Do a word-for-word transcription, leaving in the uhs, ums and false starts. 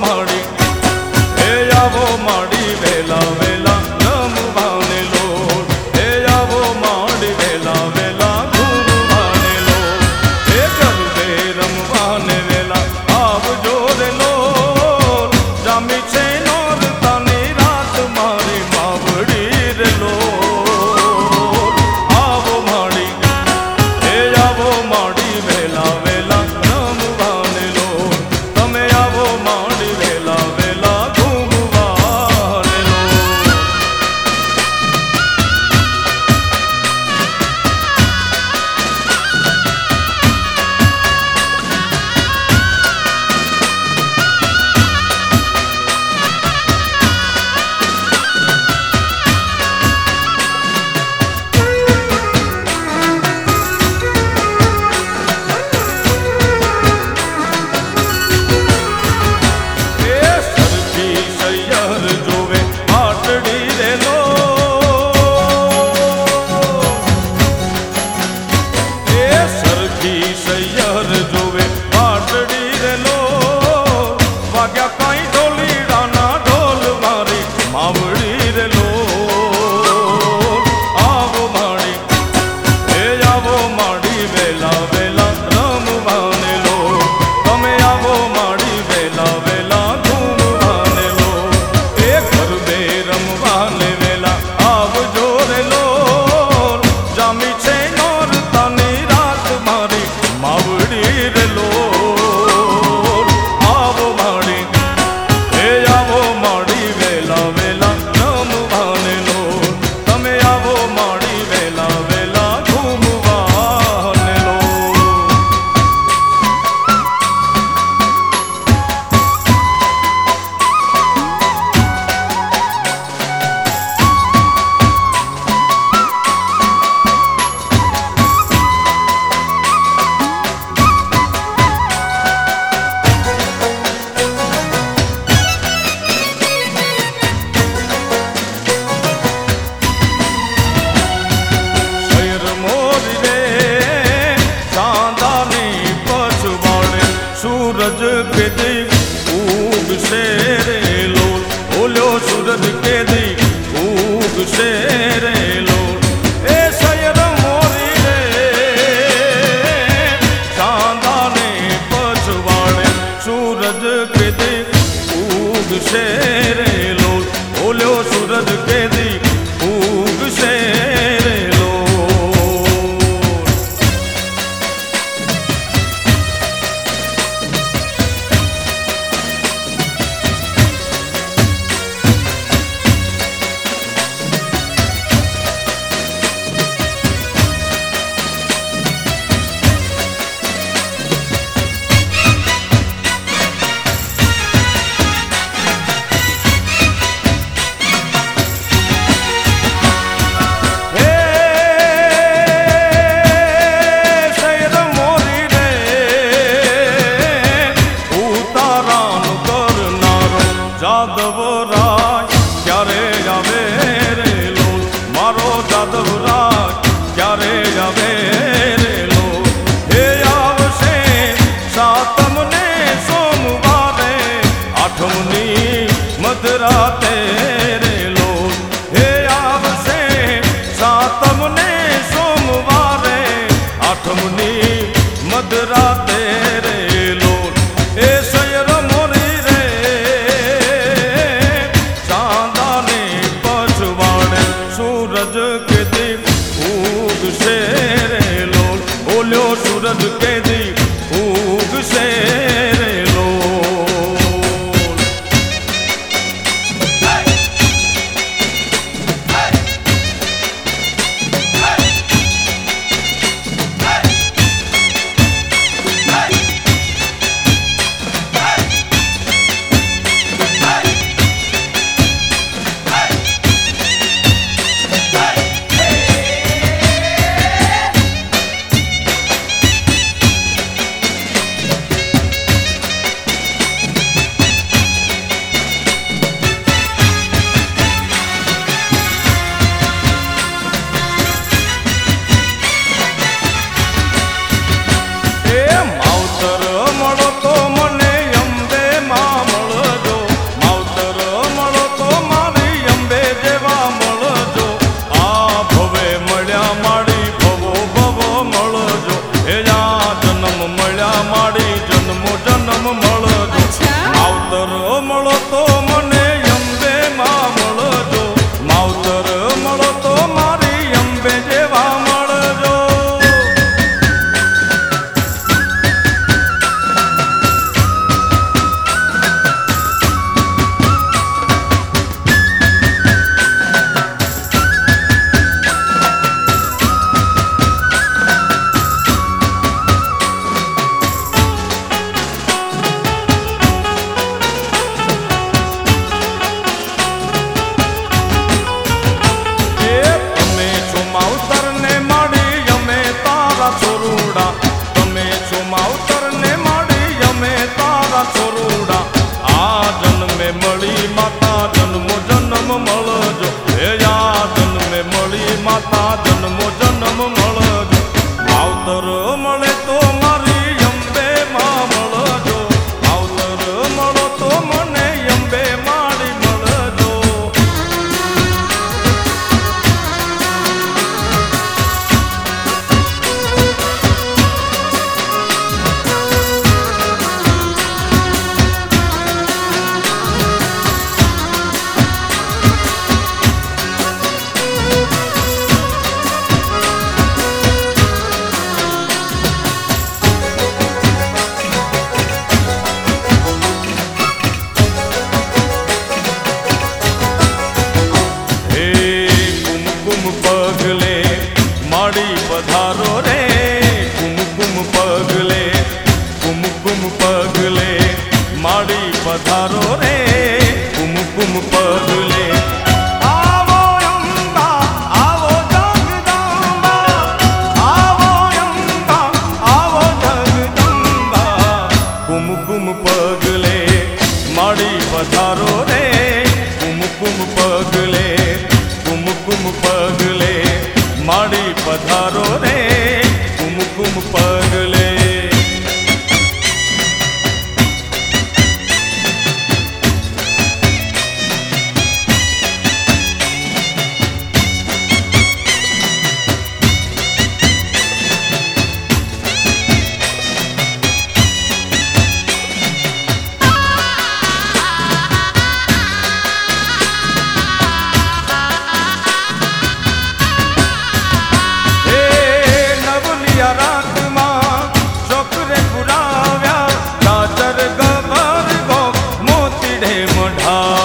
માડી હે આવો માડી વેલા વેલા રમવાને લોટ હે આવો માડી વેલા વેલા ઘૂમવાને લોટ હે ગરબે રમવાને વેલા આવજો રે લોટ જામી છે નોરતાની રાત મારી માવડી રે લોટ આવો માડી હે આવો માડી વેલા વેલા રમવાને લોટ તમે આવો માડી વેલા વેલા ઘૂમવાને લોટ सूरज के दी उग से रे लोल ओलो सूरज के दी उग से रे लोल ए सैर मोरी रे चांदा ने पछवाड़े सूरज के दी उग से रे लोल ओलो सूरज के दी उग से रे लोल जादव राज क्यारे जावे रे लोल मारो जादव राज क्यारे जावे रे लोल हे आवशे सातम ने सोमवारे आठमनी मधराते रे लोल हे आवशे सातम ने सोमवारे आठमनी मधराते रे लोल ए सैर मोरी रे પધારો રે કુમકુમ પગલે આવો અંબા આવો જગદંબા આવો અંબા આવો જગદંબા કુમકુમ પગલે માડી પધારો રે કુમકુમ પગલે કુમકુમ પગલે માડી પધારો રે કુમકુમ પગલે મોતીડે મઢા